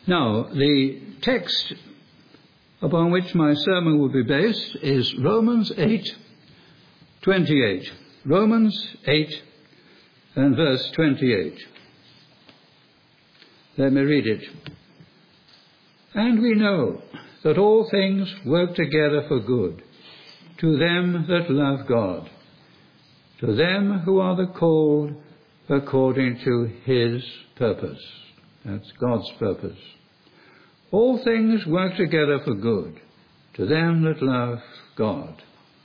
Now, the text upon which my sermon will be based is Romans 8:28. Romans 8 and verse 28. Let me read it. And we know that all things work together for good, to them that love God, to them who are the called according to his purpose. That's God's purpose. All things work together for good, to them that love God.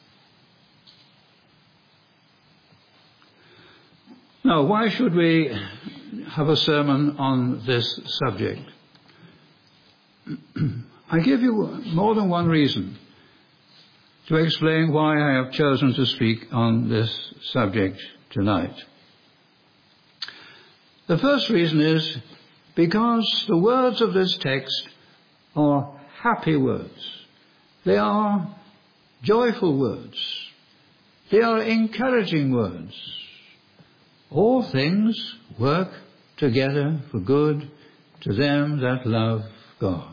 Now, why should we have a sermon on this subject? I give you more than one reason to explain why I have chosen to speak on this subject tonight. The first reason is because the words of this text are happy words. They are joyful words. They are encouraging words. All things work together for good to them that love God.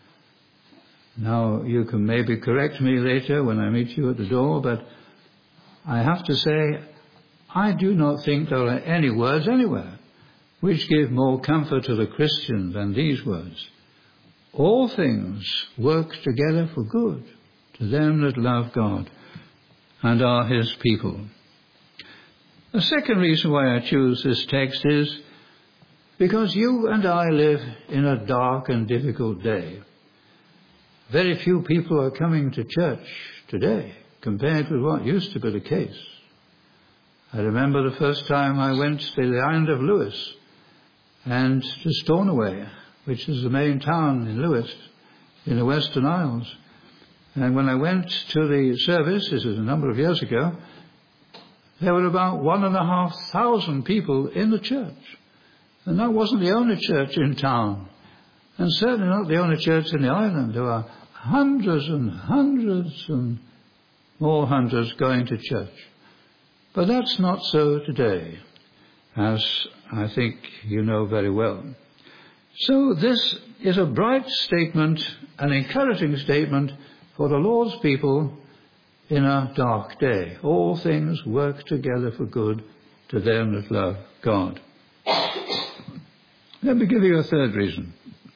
Now, you can maybe correct me later when I meet you at the door, but I have to say, I do not think there are any words anywhere which give more comfort to the Christian than these words. All things work together for good to them that love God and are his people. The second reason why I choose this text is because you and I live in a dark and difficult day. Very few people are coming to church today compared with what used to be the case. I remember the first time I went to the island of Lewis and to Stornoway, which is the main town in Lewis, in the Western Isles. And when I went to the service, this is a number of years ago, there were about 1,500 people in the church. And that wasn't the only church in town. And certainly not the only church in the island. There were hundreds and hundreds and more hundreds going to church. But that's not so today, as I think you know very well. So this is a bright statement, an encouraging statement for the Lord's people in a dark day. All things work together for good to them that love God. Let me give you a third reason.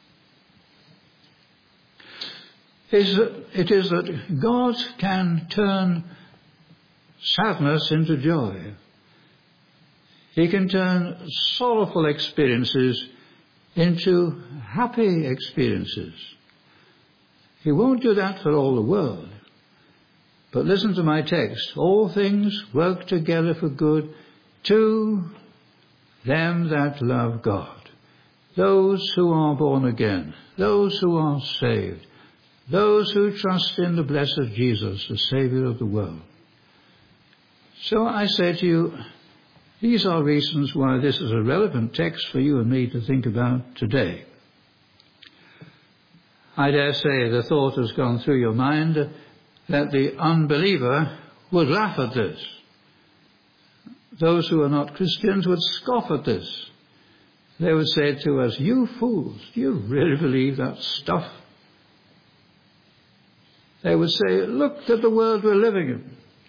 It is that God can turn sadness into joy. He can turn sorrowful experiences into happy experiences. He won't do that for all the world. But listen to my text. All things work together for good to them that love God. Those who are born again. Those who are saved. Those who trust in the blessed Jesus, the Saviour of the world. So I say to you, these are reasons why this is a relevant text for you and me to think about today. I dare say the thought has gone through your mind that the unbeliever would laugh at this. Those who are not Christians would scoff at this. They would say to us, "You fools, do you really believe that stuff?" They would say, "Look at the world we're living in.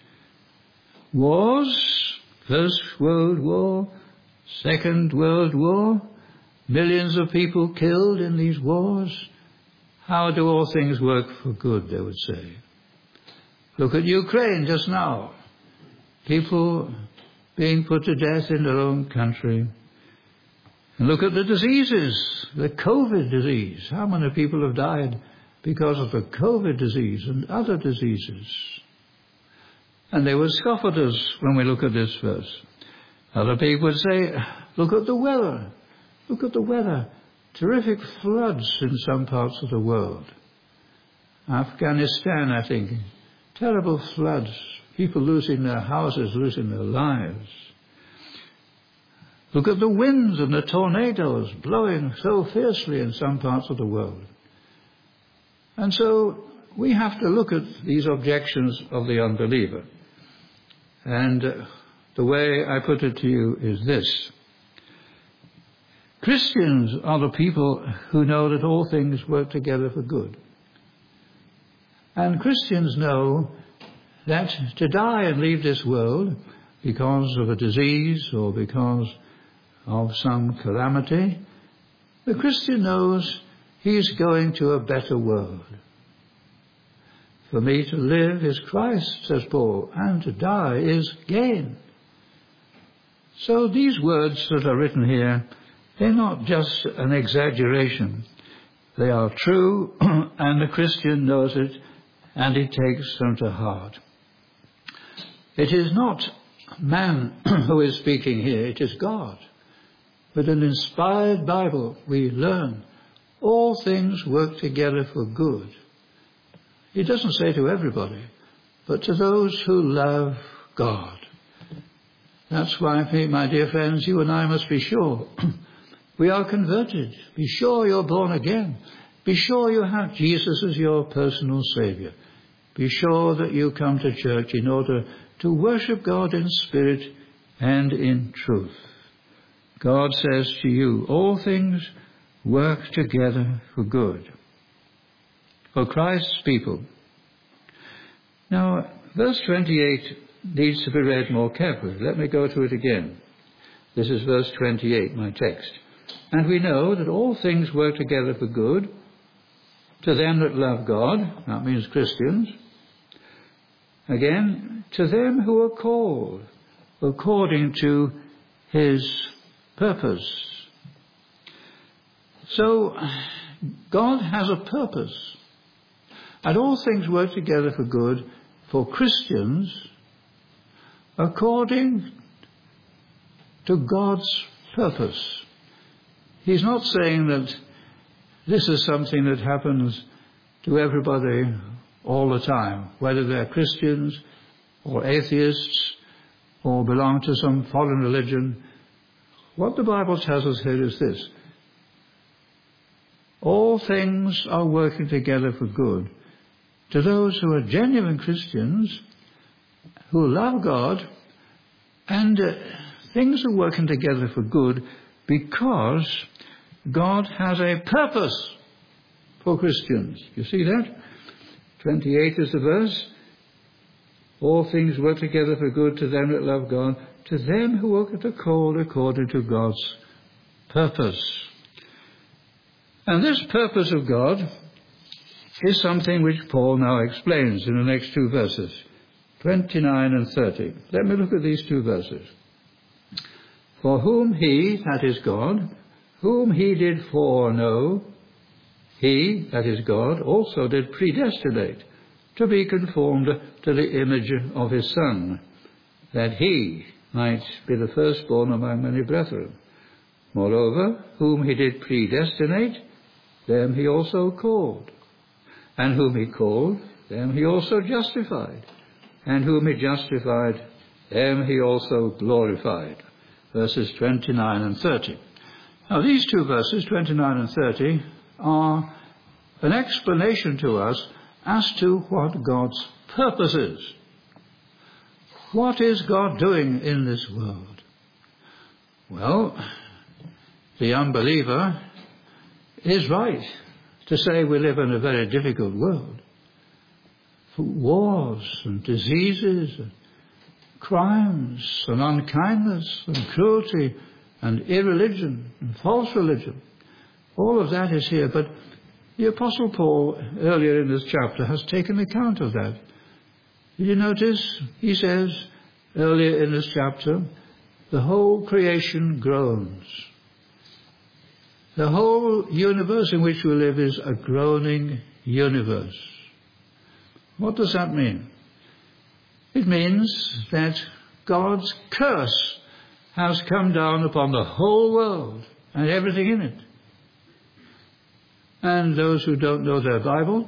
Wars, First World War, Second World War, millions of people killed in these wars. How do all things work for good?" they would say. Look at Ukraine just now. People being put to death in their own country. And look at the diseases, the COVID disease. How many people have died because of the COVID disease and other diseases? And they would scoff at us when we look at this verse. Other people would say, "Look at the weather. Look at the weather. Terrific floods in some parts of the world. Afghanistan, I think. Terrible floods. People losing their houses, losing their lives. Look at the winds and the tornadoes blowing so fiercely in some parts of the world." And so we have to look at these objections of the unbeliever. And the way I put it to you is this. Christians are the people who know that all things work together for good. And Christians know that to die and leave this world because of a disease or because of some calamity, the Christian knows he's going to a better world. For me to live is Christ, says Paul, and to die is gain. So these words that are written here, they're not just an exaggeration. They are true, and the Christian knows it, and he takes them to heart. It is not man who is speaking here, it is God. With an inspired Bible, we learn all things work together for good. He doesn't say to everybody, but to those who love God. That's why, my dear friends, you and I must be sure we are converted. Be sure you're born again. Be sure you have Jesus as your personal Saviour. Be sure that you come to church in order to worship God in spirit and in truth. God says to you, all things work together for good, for Christ's people. Now, verse 28 needs to be read more carefully. Let me go to it again. This is verse 28, my text. And we know that all things work together for good to them that love God, that means Christians. Again, to them who are called according to his purpose. So, God has a purpose. And all things work together for good for Christians according to God's purpose. He's not saying that this is something that happens to everybody all the time, whether they're Christians or atheists or belong to some foreign religion. What the Bible tells us here is this: all things are working together for good to those who are genuine Christians, who love God, and things are working together for good because God has a purpose for Christians. You see that? 28 is the verse. All things work together for good to them that love God, to them who are called according to God's purpose. And this purpose of God is something which Paul now explains in the next two verses, 29 and 30. Let me look at these two verses. For whom he, that is God, whom he did foreknow, he, that is God, also did predestinate to be conformed to the image of his Son, that he might be the firstborn among many brethren. Moreover, whom he did predestinate, them he also called. And whom he called, them he also justified. And whom he justified, them he also glorified. Verses 29 and 30. Now these two verses, 29 and 30, are an explanation to us as to what God's purpose is. What is God doing in this world? Well, the unbeliever is right to say we live in a very difficult world. Wars and diseases and crimes and unkindness and cruelty and irreligion and false religion. All of that is here, but the Apostle Paul, earlier in this chapter, has taken account of that. Did you notice? He says, earlier in this chapter, the whole creation groans. The whole universe in which we live is a groaning universe. What does that mean? It means that God's curse has come down upon the whole world and everything in it. And those who don't know their Bible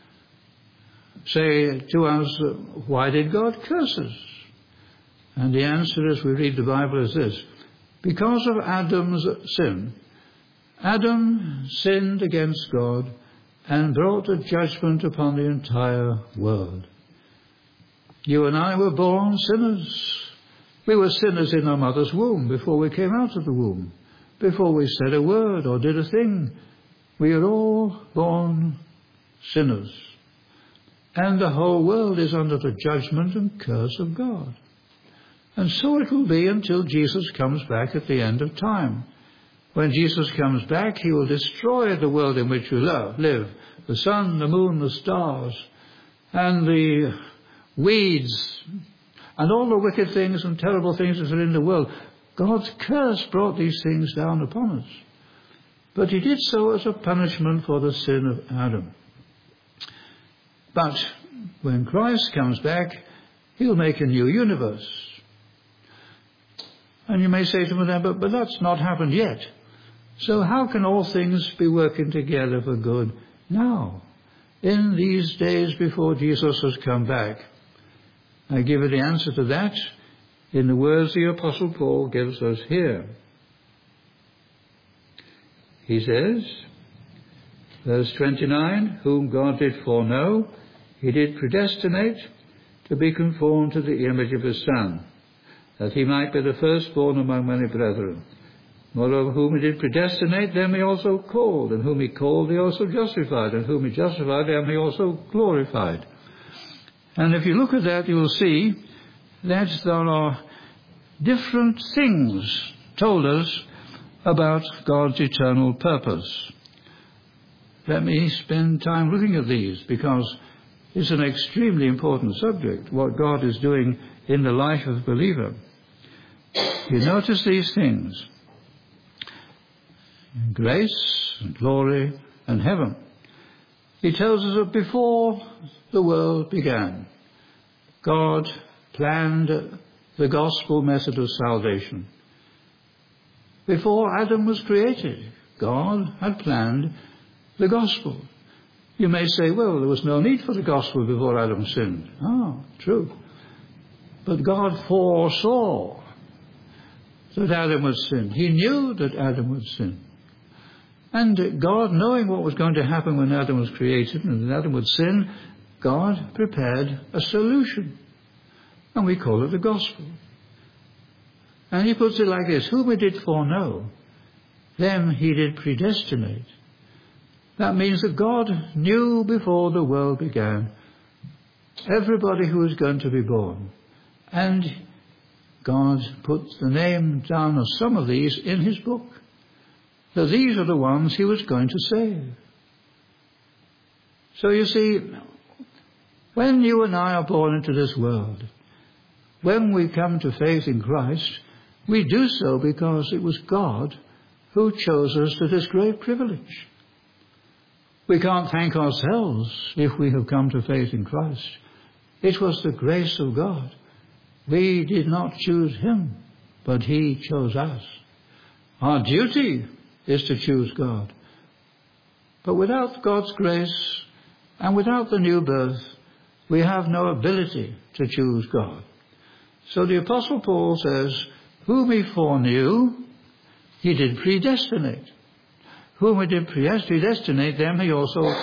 say to us, why did God curse us? And the answer as we read the Bible is this: because of Adam's sin. Adam sinned against God and brought a judgment upon the entire world. You and I were born sinners. We were sinners in our mother's womb before we came out of the womb. before we said a word or did a thing. We are all born sinners. And the whole world is under the judgment and curse of God. And so it will be until Jesus comes back at the end of time. When Jesus comes back, he will destroy the world in which we live. The sun, the moon, the stars, and the weeds, and all the wicked things and terrible things that are in the world. God's curse brought these things down upon us. But he did so as a punishment for the sin of Adam. But when Christ comes back, he'll make a new universe. And you may say to me then, but that's not happened yet. So how can all things be working together for good now, in these days before Jesus has come back? I give you the answer to that in the words the Apostle Paul gives us here. He says, verse 29, whom God did foreknow, he did predestinate to be conformed to the image of his Son, that he might be the firstborn among many brethren. Moreover, whom he did predestinate, them he also called, and whom he called, he also justified, and whom he justified, them he also glorified. And if you look at that, you will see that there are different things told us about God's eternal purpose. Let me spend time looking at these, because it's an extremely important subject, what God is doing in the life of the believer. You notice these things: grace and glory and heaven. He tells us that before the world began, God planned the gospel method of salvation. Before Adam was created, God had planned the gospel. You may say, well, there was no need for the gospel before Adam sinned. Oh, true. But God foresaw that Adam would sin. He knew that Adam would sin. And God, knowing what was going to happen when Adam was created and that Adam would sin, God prepared a solution. And we call it the gospel. And he puts it like this: whom he did foreknow, them he did predestinate. That means that God knew before the world began everybody who was going to be born. And God put the name down of some of these in his book. So these are the ones he was going to save. So you see, when you and I are born into this world, when we come to faith in Christ, we do so because it was God who chose us to this great privilege. We can't thank ourselves if we have come to faith in Christ. It was the grace of God. We did not choose him, but he chose us. Our duty is to choose God. But without God's grace and without the new birth, we have no ability to choose God. So the Apostle Paul says, whom he foreknew, he did predestinate. Whom he did predestinate, them he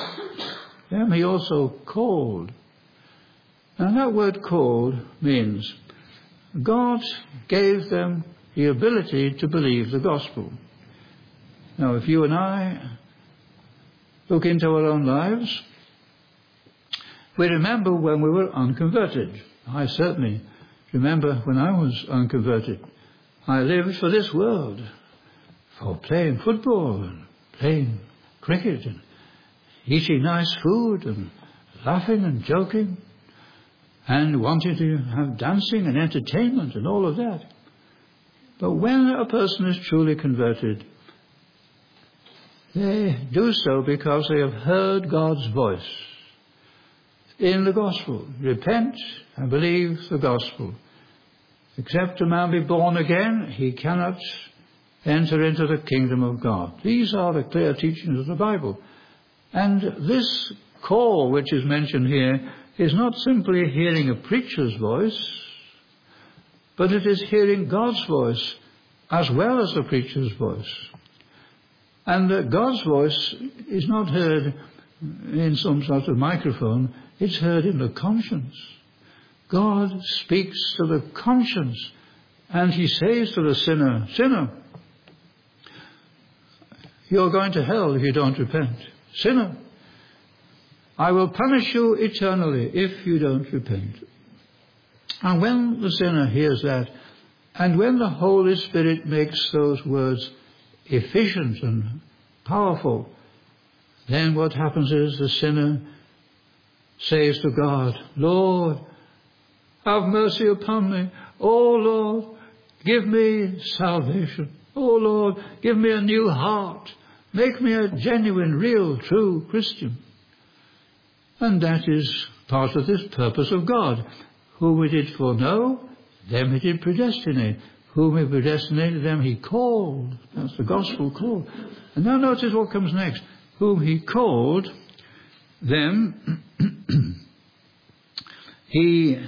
also called. And that word called means God gave them the ability to believe the gospel. Now, if you and I look into our own lives, we remember when we were unconverted. I certainly remember when I was unconverted. I lived for this world, for playing football and playing cricket and eating nice food and laughing and joking and wanting to have dancing and entertainment and all of that. But when a person is truly converted, they do so because they have heard God's voice in the gospel. Repent and believe the gospel. Except a man be born again, he cannot enter into the kingdom of God. These are the clear teachings of the Bible. And this call which is mentioned here is not simply hearing a preacher's voice, but it is hearing God's voice as well as the preacher's voice. And God's voice is not heard in some sort of microphone, it's heard in the conscience. God speaks to the conscience, and he says to the sinner, "Sinner, You're going to hell if you don't repent. Sinner, I will punish you eternally if you don't repent. And when the sinner hears that, and when the Holy Spirit makes those words efficient and powerful, then what happens is the sinner says to God, Lord, have mercy upon me. Oh Lord, give me salvation. Oh Lord, give me a new heart. Make me a genuine, real, true Christian. And that is part of this purpose of God. Whom he did foreknow, them he did predestinate. Whom he predestinated, them he called. That's the gospel call. And now notice what comes next. Whom he called, them he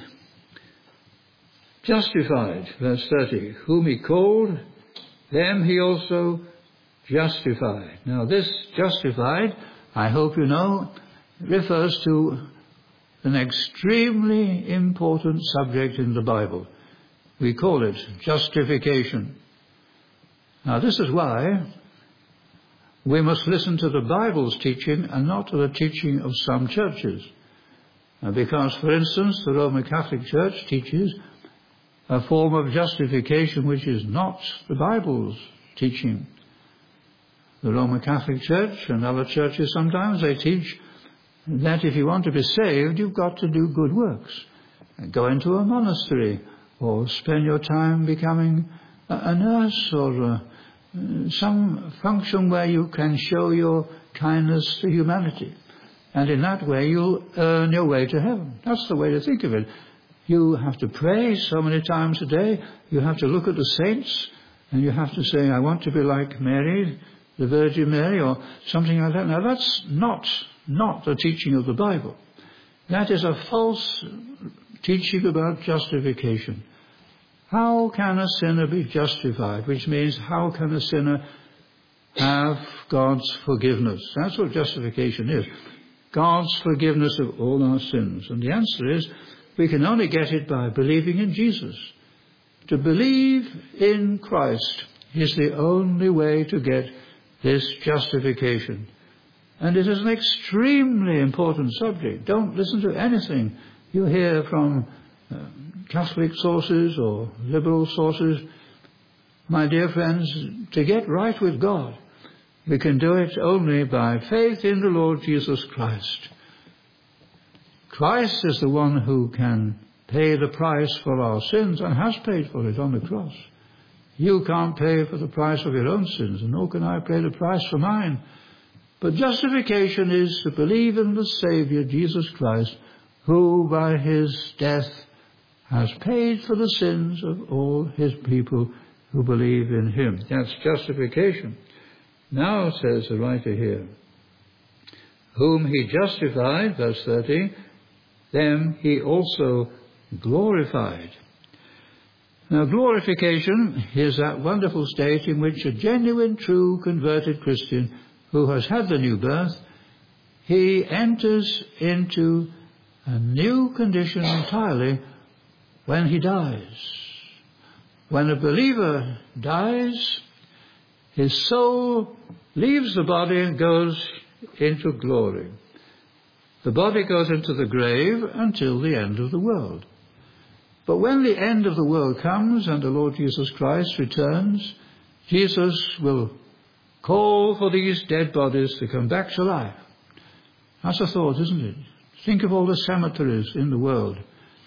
justified. Verse 30. Whom he called, them he also justified. Now this justified, I hope you know, refers to an extremely important subject in the Bible. We call it justification. Now this is why we must listen to the Bible's teaching and not to the teaching of some churches. Because, for instance, the Roman Catholic Church teaches a form of justification which is not the Bible's teaching. The Roman Catholic Church and other churches sometimes, they teach that if you want to be saved, you've got to do good works. Go into a monastery, or spend your time becoming a nurse, or some function where you can show your kindness to humanity. And in that way you'll earn your way to heaven. That's the way to think of it. You have to pray so many times a day. You have to look at the saints, and you have to say, I want to be like Mary, the Virgin Mary, or something like that. Now that's not the teaching of the Bible. That is a false teaching about justification. How can a sinner be justified? Which means, how can a sinner have God's forgiveness? That's what justification is. God's forgiveness of all our sins. And the answer is, we can only get it by believing in Jesus. To believe in Christ is the only way to get this justification. And it is an extremely important subject. Don't listen to anything you hear from Catholic sources or liberal sources. My dear friends, to get right with God, we can do it only by faith in the Lord Jesus Christ. Christ is the one who can pay the price for our sins, and has paid for it on the cross. You can't pay for the price of your own sins, and nor can I pay the price for mine. But justification is to believe in the Saviour, Jesus Christ, who by his death has paid for the sins of all his people who believe in him. That's justification. Now, says the writer here, whom he justified, verse 30, them he also glorified. Now, glorification is that wonderful state in which a genuine, true, converted Christian who has had the new birth, he enters into a new condition entirely when he dies. When a believer dies, his soul leaves the body and goes into glory. The body goes into the grave until the end of the world. But when the end of the world comes and the Lord Jesus Christ returns, Jesus will call for these dead bodies to come back to life. That's a thought, isn't it? Think of all the cemeteries in the world.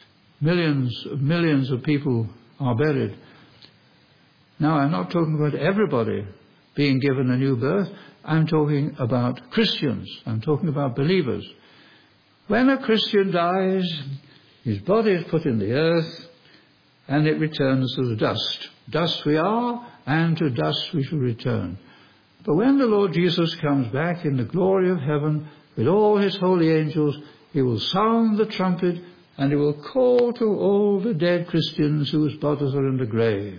Millions of people are buried. Now, I'm not talking about everybody being given a new birth. I'm talking about Christians. I'm talking about believers. When a Christian dies, his body is put in the earth, and it returns to the dust. Dust we are, and to dust we shall return. But when the Lord Jesus comes back in the glory of heaven with all his holy angels, he will sound the trumpet, and he will call to all the dead Christians whose bodies are in the grave.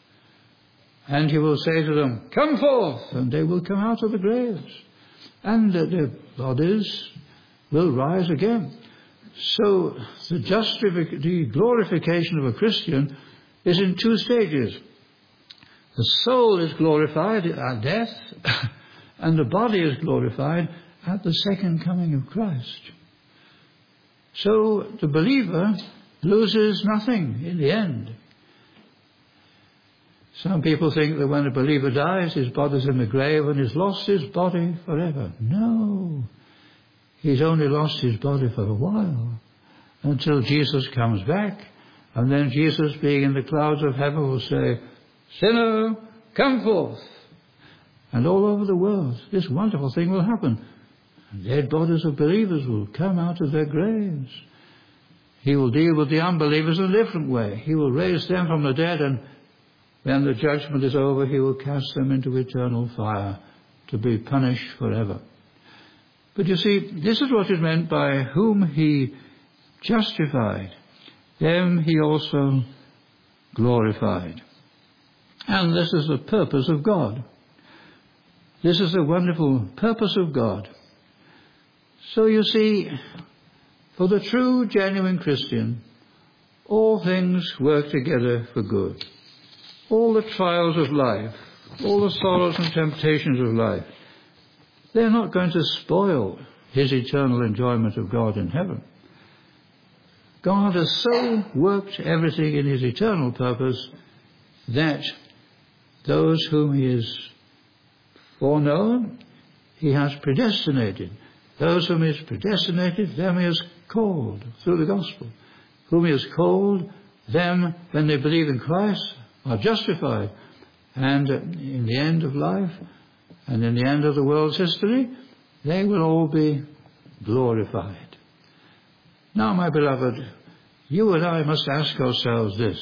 And he will say to them, come forth, and they will come out of the graves, and their bodies will rise again. So the glorification of a Christian is in two stages. The soul is glorified at death, and the body is glorified at the second coming of Christ. So the believer loses nothing in the end. Some people think that when a believer dies, his body's in the grave and he's lost his body forever. No. He's only lost his body for a while, until Jesus comes back. And then Jesus, being in the clouds of heaven, will say, "Sinner, come forth." And all over the world, this wonderful thing will happen. Dead bodies of believers will come out of their graves. He will deal with the unbelievers in a different way. He will raise them from the dead, and when the judgment is over, he will cast them into eternal fire to be punished forever. But you see, this is what is meant by whom he justified, them he also glorified. And this is the purpose of God. This is the wonderful purpose of God. So you see, for the true, genuine Christian, all things work together for good. All the trials of life, all the sorrows and temptations of life, they're not going to spoil his eternal enjoyment of God in heaven. God has so worked everything in his eternal purpose that those whom he has foreknown, he has predestinated. Those whom he has predestinated, them he has called through the gospel. Whom he has called, them, when they believe in Christ, are justified. And in the end of life, and in the end of the world's history, they will all be glorified. Now, my beloved, you and I must ask ourselves this.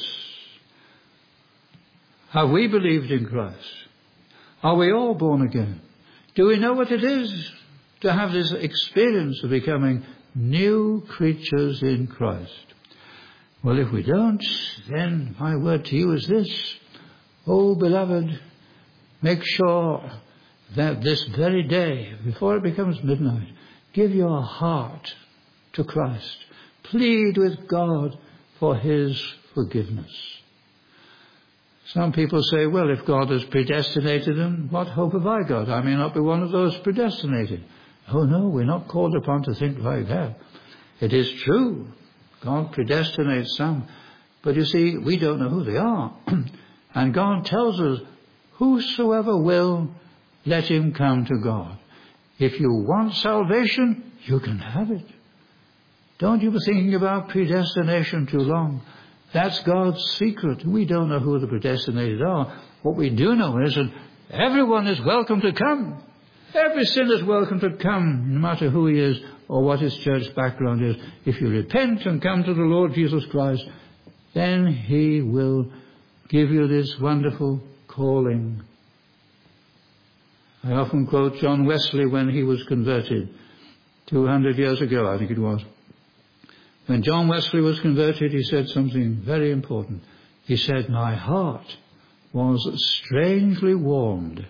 Have we believed in Christ? Are we all born again? Do we know what it is to have this experience of becoming new creatures in Christ? Well, if we don't, then my word to you is this. Oh, beloved, make sure that this very day, before it becomes midnight, give your heart to Christ. Plead with God for his forgiveness. Some people say, well, if God has predestinated them, what hope have I got? I may not be one of those predestinated. Oh no, we're not called upon to think like that. It is true, God predestinates some, but you see, we don't know who they are. And God tells us, whosoever will, let him come to God. If you want salvation, you can have it. Don't you be thinking about predestination too long. That's God's secret. We don't know who the predestinated are. What we do know is that everyone is welcome to come. Every sinner is welcome to come, no matter who he is or what his church background is. If you repent and come to the Lord Jesus Christ, then he will give you this wonderful calling. I often quote John Wesley when he was converted 200 years ago, I think it was. When John Wesley was converted, he said something very important. He said, my heart was strangely warmed.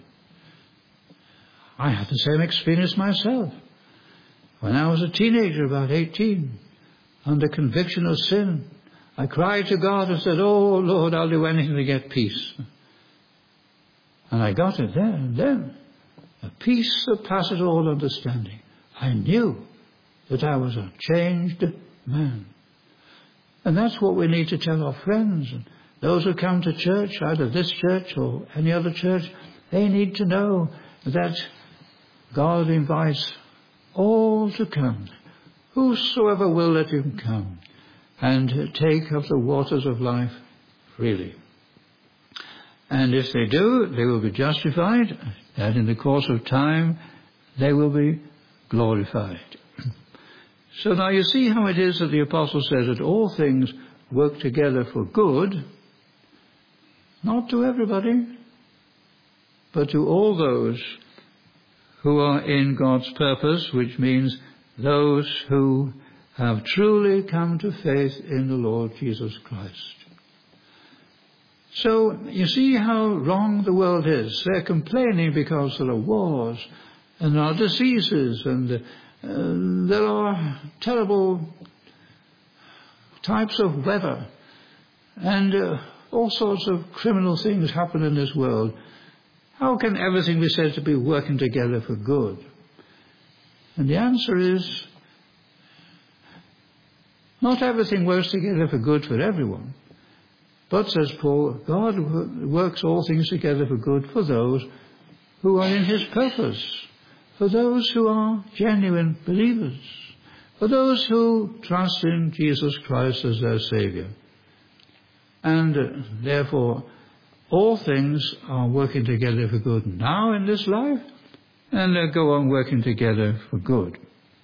I had the same experience myself. When I was a teenager, about 18, under conviction of sin, I cried to God and said, oh, Lord, I'll do anything to get peace. And I got it there and then. A peace that passes all understanding. I knew that I was a changed man. And that's what we need to tell our friends and those who come to church, either this church or any other church. They need to know that God invites all to come. Whosoever will, let him come and take of the waters of life freely. And if they do, they will be justified, and in the course of time, they will be glorified. So now you see how it is that the apostle says that all things work together for good, not to everybody, but to all those who are in God's purpose, which means those who have truly come to faith in the Lord Jesus Christ. So you see how wrong the world is. They're complaining because there are wars and there are diseases and there are terrible types of weather and all sorts of criminal things happen in this world. How can everything be said to be working together for good? And the answer is, not everything works together for good for everyone. But, says Paul, God works all things together for good for those who are in his purpose, for those who are genuine believers, for those who trust in Jesus Christ as their Saviour. And therefore, all things are working together for good now in this life, and they go on working together for good.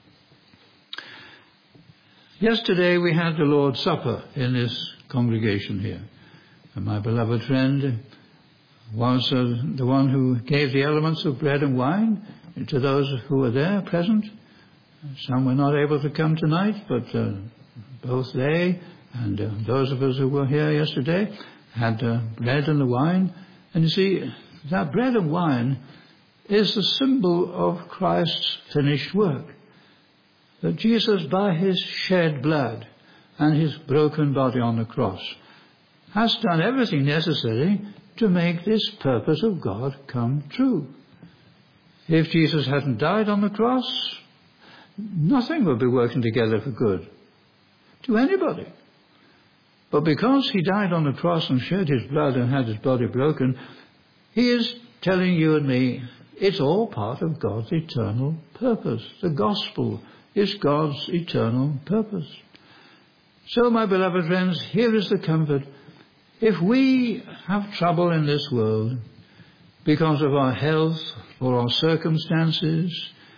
Yesterday we had the Lord's Supper in this congregation here. And my beloved friend was the one who gave the elements of bread and wine to those who were there present. Some were not able to come tonight, but both they and those of us who were here yesterday had bread and the wine. And you see, that bread and wine is the symbol of Christ's finished work. That Jesus, by his shed blood and his broken body on the cross, has done everything necessary to make this purpose of God come true. If Jesus hadn't died on the cross, nothing would be working together for good to anybody. But because he died on the cross and shed his blood and had his body broken, he is telling you and me it's all part of God's eternal purpose. The gospel is God's eternal purpose. So, my beloved friends, here is the comfort. If we have trouble in this world because of our health or our circumstances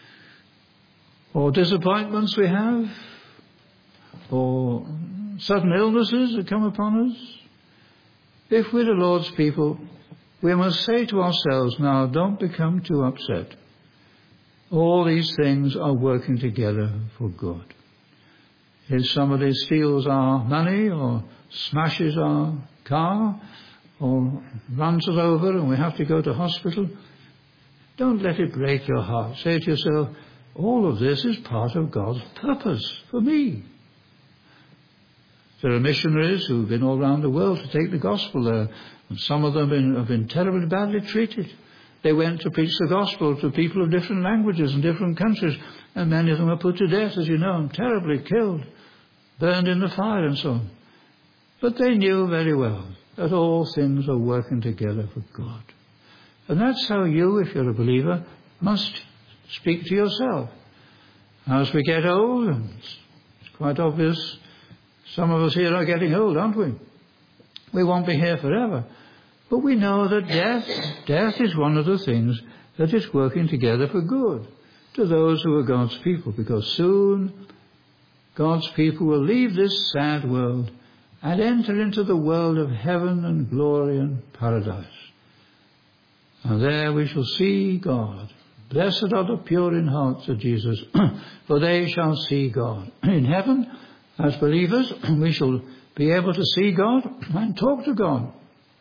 or disappointments we have or sudden illnesses that come upon us, if we're the Lord's people, we must say to ourselves, now, don't become too upset. All these things are working together for good. If somebody steals our money or smashes our car or runs us over and we have to go to hospital, don't let it break your heart. Say to yourself, all of this is part of God's purpose for me. There are missionaries who've been all around the world to take the gospel there, and some of them have been terribly badly treated. They went to preach the gospel to people of different languages and different countries, and many of them were put to death, as you know, and terribly killed, burned in the fire and so on. But they knew very well that all things are working together for God. And that's how you, if you're a believer, must speak to yourself. As we get old, and it's quite obvious, some of us here are getting old, aren't we? We won't be here forever. But we know that death is one of the things that is working together for good to those who are God's people, because soon God's people will leave this sad world and enter into the world of heaven and glory and paradise. And there we shall see God. Blessed are the pure in heart, said Jesus, for they shall see God. In heaven, as believers, we shall be able to see God and talk to God.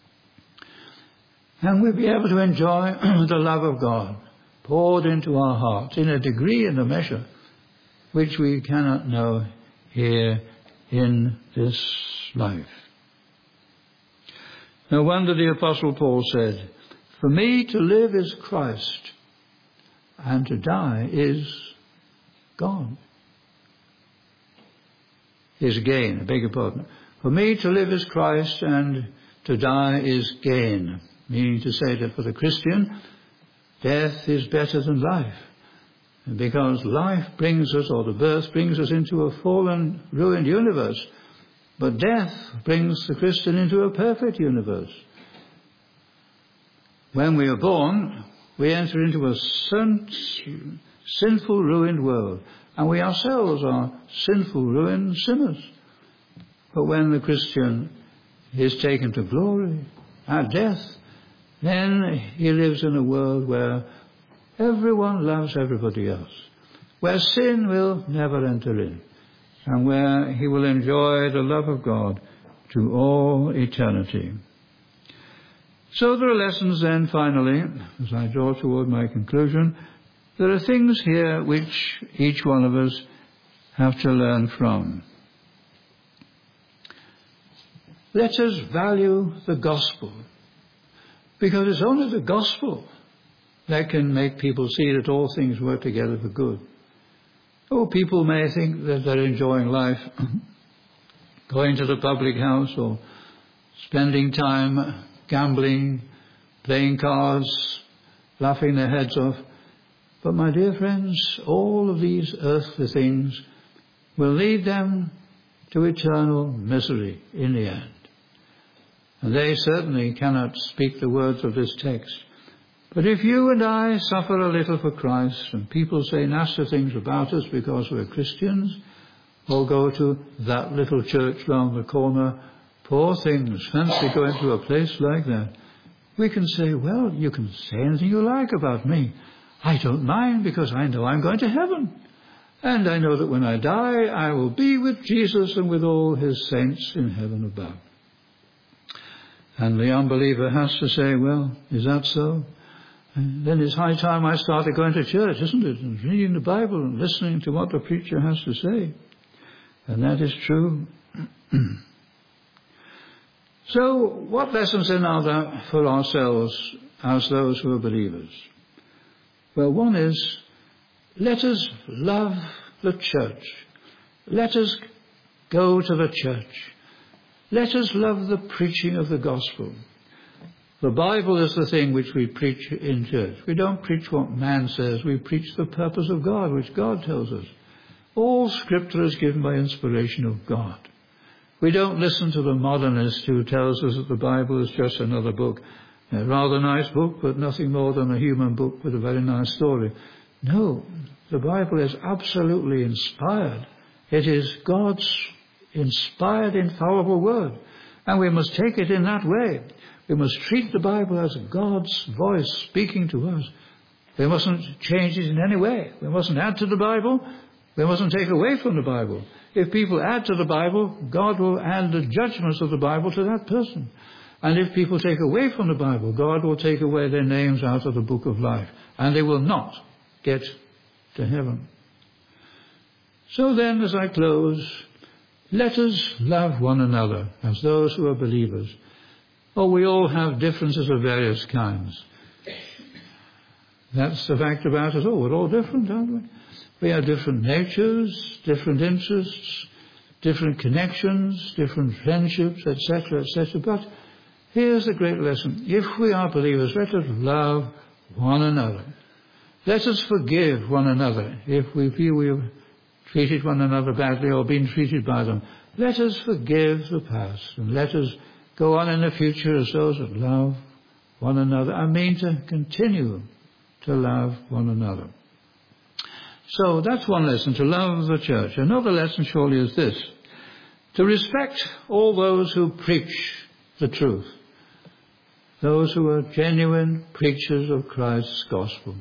And we'll be able to enjoy the love of God poured into our hearts in a degree and a measure which we cannot know here in this life. No wonder the Apostle Paul said, for me to live is Christ, and to die is God. Is gain, I beg your pardon. For me to live is Christ, and to die is gain. Meaning to say that for the Christian, death is better than life. Because life brings us, or the birth brings us into a fallen, ruined universe. But death brings the Christian into a perfect universe. When we are born, we enter into a sinful, ruined world. And we ourselves are sinful, ruined sinners. But when the Christian is taken to glory at death, then he lives in a world where everyone loves everybody else, where sin will never enter in, and where he will enjoy the love of God to all eternity. So there are lessons then, finally, as I draw toward my conclusion. There are things here which each one of us have to learn from. Let us value the gospel. Because it's only the gospel that can make people see that all things work together for good. Oh, people may think that they're enjoying life, going to the public house or spending time gambling, playing cards, laughing their heads off. But my dear friends, all of these earthly things will lead them to eternal misery in the end. And they certainly cannot speak the words of this text. But if you and I suffer a little for Christ, and people say nasty things about us because we're Christians, or go to that little church round the corner, poor things, fancy going to a place like that, we can say, well, you can say anything you like about me. I don't mind, because I know I'm going to heaven. And I know that when I die, I will be with Jesus and with all his saints in heaven above. And the unbeliever has to say, well, is that so? And then it's high time I started going to church, isn't it? And reading the Bible and listening to what the preacher has to say. And that is true. So, what lessons then are there for ourselves as those who are believers? Well, one is, let us love the church. Let us go to the church. Let us love the preaching of the gospel. The Bible is the thing which we preach in church. We don't preach what man says. We preach the purpose of God, which God tells us. All Scripture is given by inspiration of God. We don't listen to the modernist who tells us that the Bible is just another book. A rather nice book, but nothing more than a human book with a very nice story. No, the Bible is absolutely inspired. It is God's inspired, infallible word. And we must take it in that way. We must treat the Bible as God's voice speaking to us. We mustn't change it in any way. We mustn't add to the Bible. We mustn't take away from the Bible. If people add to the Bible, God will add the judgments of the Bible to that person. And if people take away from the Bible, God will take away their names out of the book of life. And they will not get to heaven. So then, as I close, let us love one another as those who are believers. Oh, we all have differences of various kinds. That's the fact about us all. We're all different, aren't we? We have different natures, different interests, different connections, different friendships, etc., etc. But here's the great lesson. If we are believers, let us love one another. Let us forgive one another if we feel we have treated one another badly or been treated by them. Let us forgive the past, and let us go on in the future as those that love one another and mean to continue to love one another. So that's one lesson, to love the church. Another lesson surely is this: to respect all those who preach the truth, those who are genuine preachers of Christ's gospel.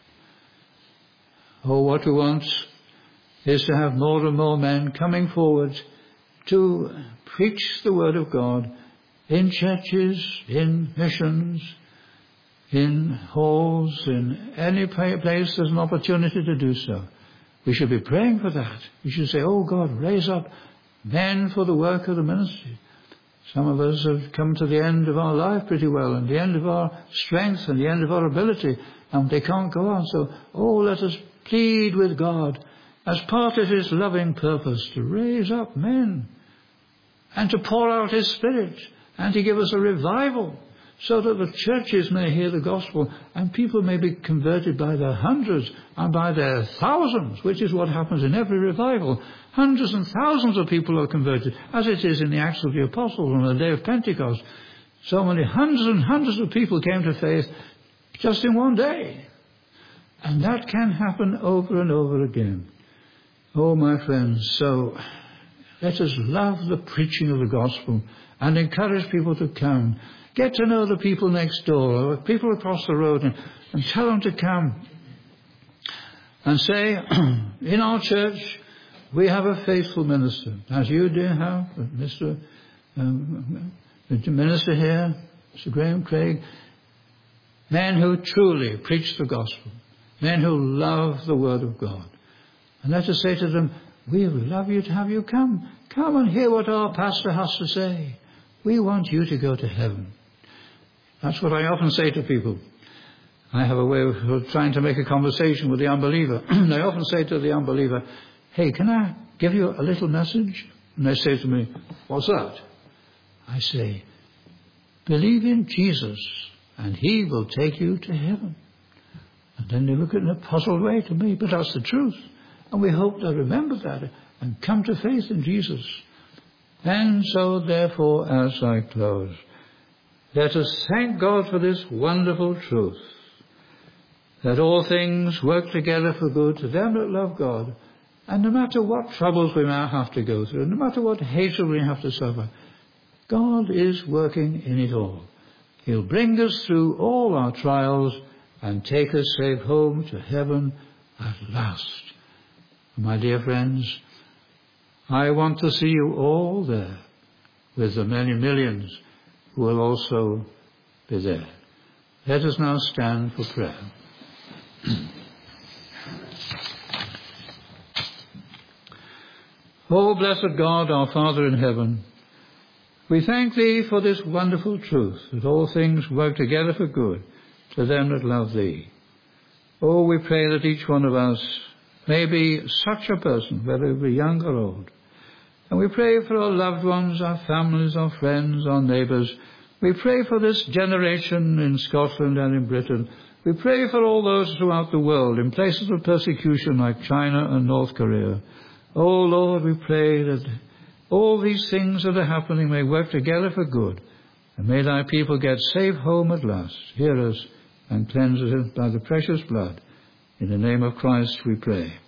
Oh, what we want is to have more and more men coming forward to preach the word of God in churches, in missions, in halls, in any place there's an opportunity to do so. We should be praying for that. We should say, oh God, raise up men for the work of the ministry. Some of us have come to the end of our life pretty well, and the end of our strength and the end of our ability, and they can't go on. So, oh, let us plead with God as part of his loving purpose to raise up men and to pour out his Spirit and to give us a revival so that the churches may hear the gospel and people may be converted by their hundreds and by their thousands, which is what happens in every revival. Hundreds and thousands of people are converted, as it is in the Acts of the Apostles on the day of Pentecost. So many hundreds and hundreds of people came to faith just in one day. And that can happen over and over again. Oh, my friends, so let us love the preaching of the gospel and encourage people to come. Get to know the people next door or people across the road and tell them to come. And say, in our church, we have a faithful minister, as you, dear, have, the minister here, Mr. Graham Craig. Men who truly preach the gospel. Men who love the word of God. And let us say to them, we would love you to have you come. Come and hear what our pastor has to say. We want you to go to heaven. That's what I often say to people. I have a way of trying to make a conversation with the unbeliever. I often say to the unbeliever, hey, can I give you a little message? And they say to me, what's that? I say, believe in Jesus and he will take you to heaven. And then they look at it in a puzzled way to me, but that's the truth. And we hope they'll remember that and come to faith in Jesus. And so, therefore, as I close, let us thank God for this wonderful truth, that all things work together for good to them that love God. And no matter what troubles we may have to go through, no matter what hatred we have to suffer, God is working in it all. He'll bring us through all our trials and take us safe home to heaven at last. My dear friends, I want to see you all there with the many millions who will also be there. Let us now stand for prayer. Oh, blessed God, our Father in heaven, we thank Thee for this wonderful truth, that all things work together for good to them that love Thee. Oh, we pray that each one of us may be such a person, whether it be young or old. And we pray for our loved ones, our families, our friends, our neighbours. We pray for this generation in Scotland and in Britain. We pray for all those throughout the world in places of persecution like China and North Korea. Oh, Lord, we pray that all these things that are happening may work together for good. And may Thy people get safe home at last. Hear us and cleanse us by the precious blood. In the name of Christ we pray.